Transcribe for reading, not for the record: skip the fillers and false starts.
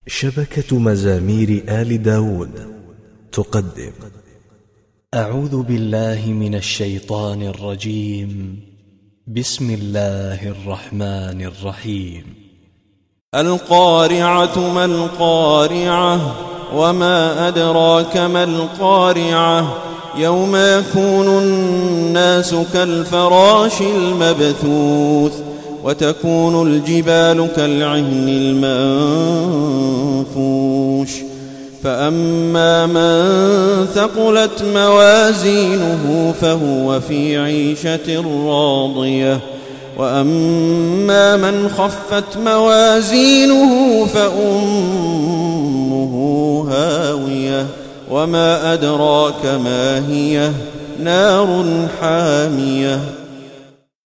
شبكة مزامير آل داود تقدم. أعوذ بالله من الشيطان الرجيم. بسم الله الرحمن الرحيم. القارعة ما القارعة وما أدراك ما القارعة يوم يكون الناس كالفراش المبثوث وتكون الجبال كالعهن المنفوش فأما من ثقلت موازينه فهو في عيشة راضية وأما من خفت موازينه فأمه هاوية وما أدراك ما هي نار حامية